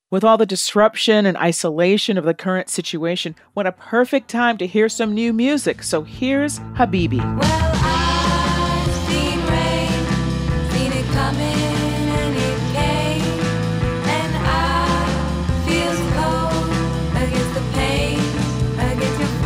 With all the disruption and isolation of the current situation, what a perfect time to hear some new music. So here's Habibi. Well, I've seen rain, seen it coming and it came, and I feel cold against the pain, against your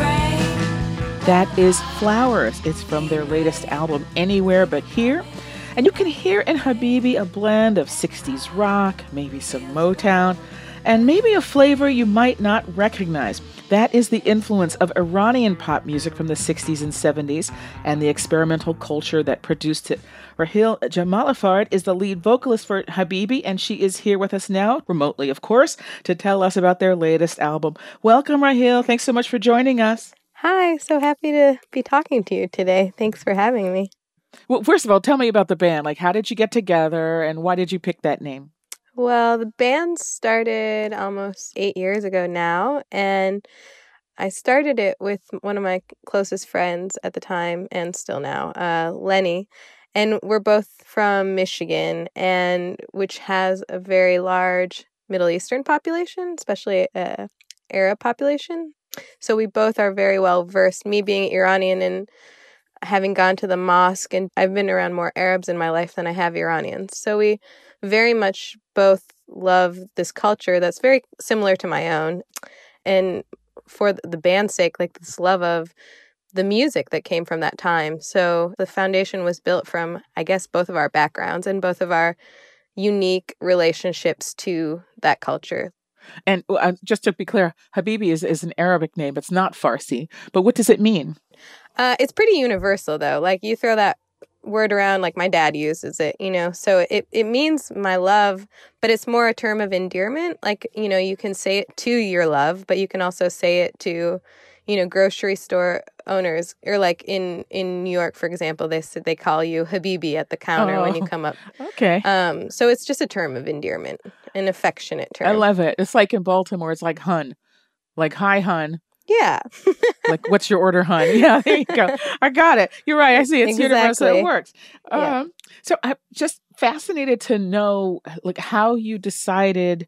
frame. That is Flowers. It's from their latest album, Anywhere But Here. And you can hear in Habibi a blend of 60s rock, maybe some Motown, and maybe a flavor you might not recognize. That is the influence of Iranian pop music from the 60s and 70s and the experimental culture that produced it. Raheel Jamalafard is the lead vocalist for Habibi, and she is here with us now, remotely of course, to tell us about their latest album. Welcome, Raheel. Thanks so much for joining us. Hi, so happy to be talking to you today. Thanks for having me. Well, first of all, tell me about the band. Like, how did you get together and why did you pick that name? Well, the band started almost 8 years ago now, and I started it with one of my closest friends at the time and still now, Lenny. And we're both from Michigan, and which has a very large Middle Eastern population, especially Arab population. So we both are very well versed, me being Iranian and having gone to the mosque, and I've been around more Arabs in my life than I have Iranians. So we very much both love this culture that's very similar to my own. And for the band's sake, like this love of the music that came from that time. So the foundation was built from, I guess, both of our backgrounds and both of our unique relationships to that culture. And just to be clear, Habibi is an Arabic name. It's not Farsi. But what does it mean? It's pretty universal, though. Like, you throw that word around, like my dad uses it, So it means my love, but it's more a term of endearment. Like, you can say it to your love, but you can also say it to, grocery store owners. Or like in New York, for example, they call you Habibi at the counter when you come up. Okay. So it's just a term of endearment, an affectionate term. I love it. It's like in Baltimore, it's like hun. Like, hi, hun. Yeah. Like, what's your order, hun? Yeah, there you go. I got it. You're right. I see. It's universal. It works. Yeah. So I'm just fascinated to know, like, how you decided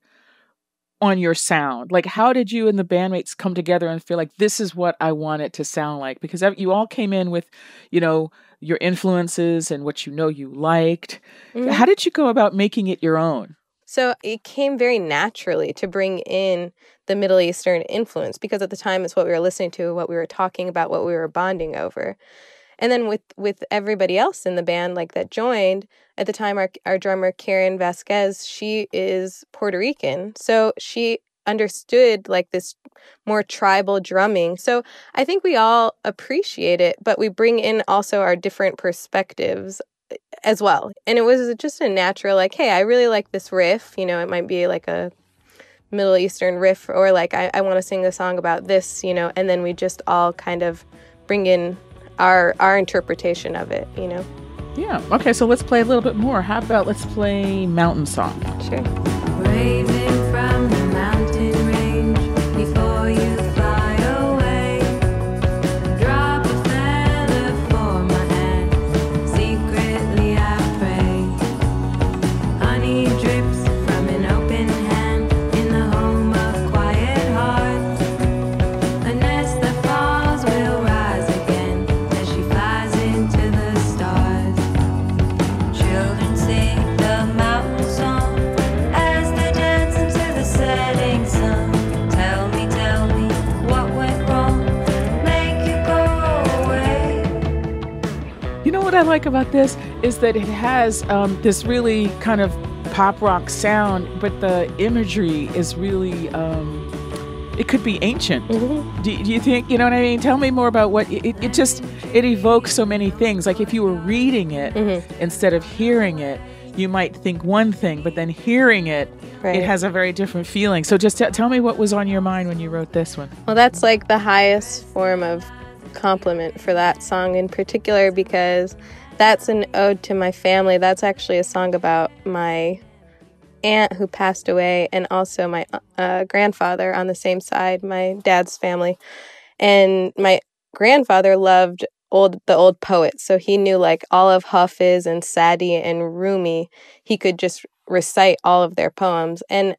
on your sound. Like, how did you and the bandmates come together and feel like this is what I want it to sound like? Because you all came in with, your influences and what you liked. Mm-hmm. How did you go about making it your own? So it came very naturally to bring in the Middle Eastern influence because at the time it's what we were listening to, what we were talking about, what we were bonding over. And then with everybody else in the band like that joined, at the time our drummer Karen Vasquez, she is Puerto Rican. So she understood like this more tribal drumming. So I think we all appreciate it, but we bring in also our different perspectives as well. And it was just a natural, like, hey, I really like this riff. It might be like a Middle Eastern riff, or like, I want to sing a song about this, and then we just all kind of bring in our interpretation of it, Yeah. Okay, so let's play a little bit more. How about let's play Mountain Song? Sure. Waving from the mountain range before you fly away. Drop a feather for my hand. Secretly I pray. Honey drips from an open hand in the home of quiet hearts. A nest that falls will rise again as she flies into the stars. Children sing the mountain song as they dance into the setting sun. Tell me what went wrong, make you go away. You know what I like about this is that it has this really kind of pop rock sound, but the imagery is really, it could be ancient. Mm-hmm. Do you think, you know what I mean? Tell me more about what, it evokes so many things. Like if you were reading it instead of hearing it, you might think one thing, but then hearing it, Right. it has a very different feeling. So just tell me what was on your mind when you wrote this one. Well, that's like the highest form of compliment for that song in particular, because that's an ode to my family. That's actually a song about my aunt who passed away, and also my grandfather on the same side, my dad's family. And my grandfather loved the old poets, so he knew like all of Hafiz and Sadi and Rumi. He could just recite all of their poems. And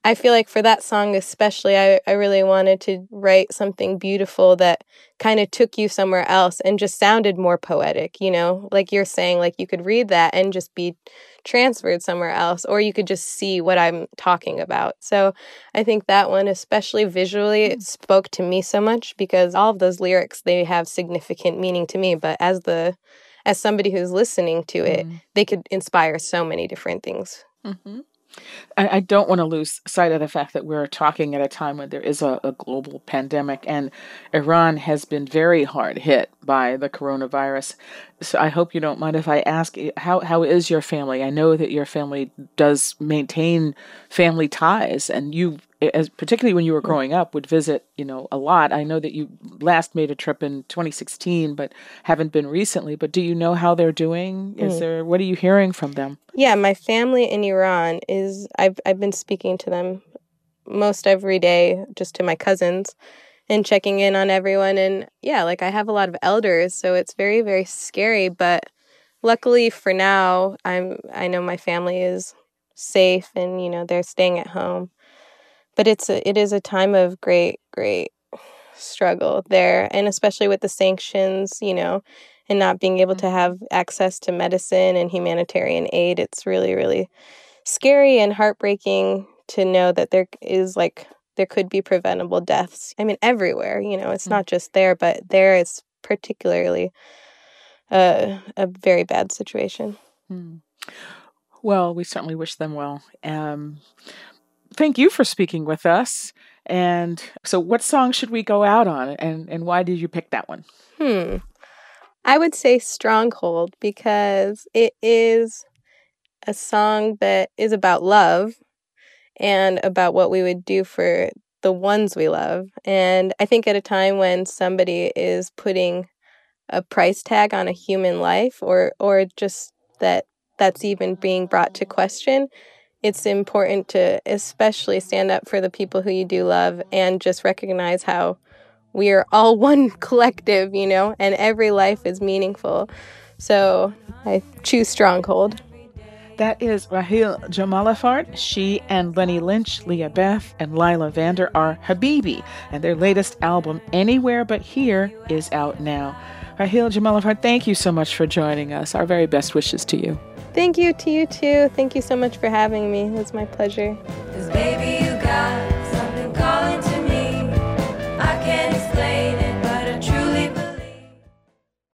I feel like for that song especially, I really wanted to write something beautiful that kind of took you somewhere else and just sounded more poetic, you know? Like you're saying, like you could read that and just be transferred somewhere else, or you could just see what I'm talking about. So I think that one, especially visually, it spoke to me so much because all of those lyrics, they have significant meaning to me. But as somebody who's listening to it, they could inspire so many different things. Mm-hmm. I don't want to lose sight of the fact that we're talking at a time when there is a global pandemic, and Iran has been very hard hit by the coronavirus. So I hope you don't mind if I ask, how is your family? I know that your family does maintain family ties, and you, as particularly when you were growing up, would visit, a lot. I know that you last made a trip in 2016, but haven't been recently. But do you know how they're doing? What are you hearing from them? Yeah, my family in Iran I've been speaking to them most every day, just to my cousins, and checking in on everyone. And yeah, like I have a lot of elders, so it's very, very scary. But luckily for now, I know my family is safe and they're staying at home. But it is a time of great, great struggle there, and especially with the sanctions, and not being able to have access to medicine and humanitarian aid. It's really, really scary and heartbreaking to know that there could be preventable deaths. I mean, everywhere, it's not just there, but there is particularly a very bad situation. Well, we certainly wish them well. Thank you for speaking with us. And so what song should we go out on, and why did you pick that one? I would say Stronghold, because it is a song that is about love and about what we would do for the ones we love. And I think at a time when somebody is putting a price tag on a human life, or just that's even being brought to question, it's important to especially stand up for the people who you do love and just recognize how we are all one collective, and every life is meaningful. So I choose Stronghold. That is Raheel Jamalafard. She and Lenny Lynch, Leah Beth, and Lila Vander are Habibi, and their latest album, Anywhere But Here, is out now. Raheel Jamalafard, thank you so much for joining us. Our very best wishes to you. Thank you to you too. Thank you so much for having me. It was my pleasure. 'Cause baby, you got